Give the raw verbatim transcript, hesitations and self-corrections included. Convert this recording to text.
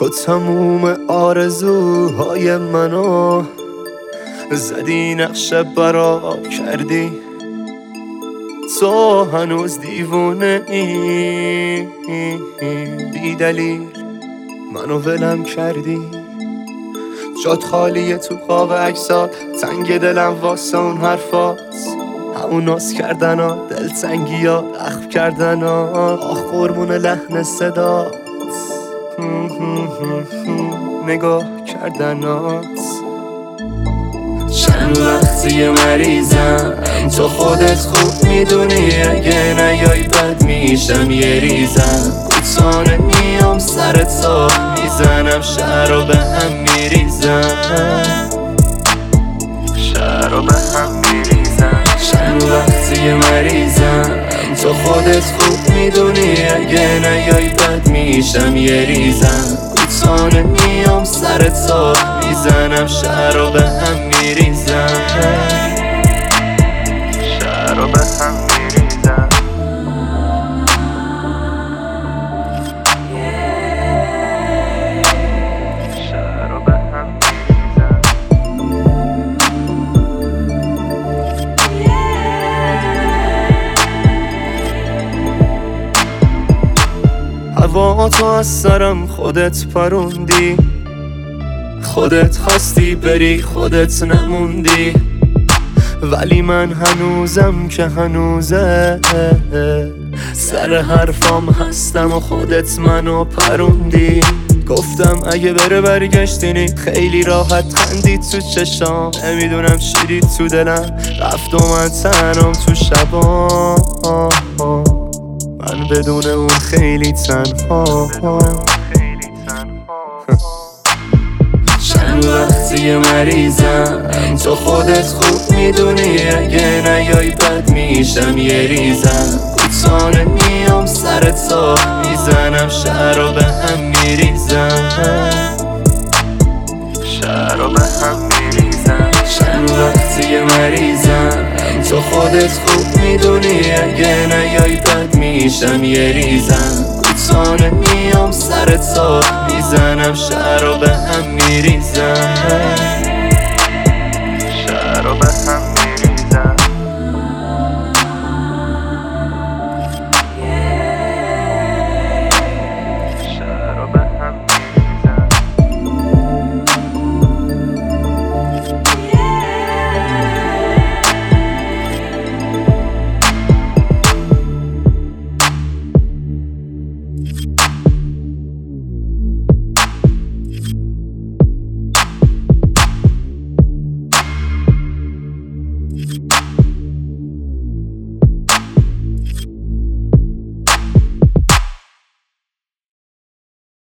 تو تموم آرزوهای منو زدی، نقش برا کردی. تو هنوز دیوونه ای، بی دلیل منو ولم کردی. جات خالیه تو قاب عکسات، تنگ دلم واسه اون حرفات، همون ناز کردن ها، دلتنگی ها، اخم کردن ها، آخ قربون لحن صدات، نگاه کردنات. چند وقتی مریضم، تو خودت خوب میدونی، اگه نیای بد میشم یه ریزم. کوتاه میام سر تو میزنم، شهر رو به هم میریزم، شهر رو به هم میریزم. چند وقتی مریضم، تو خودت خوب میدونی، اگه نیای بد میشم یه ریزم. کوتاه میام سر تو میزنم، شهر رو به هم میریزم، شهر رو به هم میریزم. شهر رو به هم میریزم. هوا تو از سرم خودت پروندی، خودت خواستی بری خودت نموندی، ولی من هنوزم که هنوزه سر حرفام هستم و خودت منو پروندی. گفتم اگه بره برگشتینی، خیلی راحت خندی تو چشام، نمیدونم چی دید تو دلم، رفت و من تنم تو شبا، من بدون اون خیلی تنها. چند وقتی مریضم، تو خودت خوب میدونی، اگه نیای بد میشم یه ریزم. کوتاه میام سر تو میزنم، شهر رو به هم میریزم، شهر رو به هم میریزم. چند وقتی مریضم، تو خودت خوب میدونی، اگه نیای بد میشم یه ریزم. کوتاه میام سر تو میزنم، شهر رو به هم میریزم، شهر رو به هم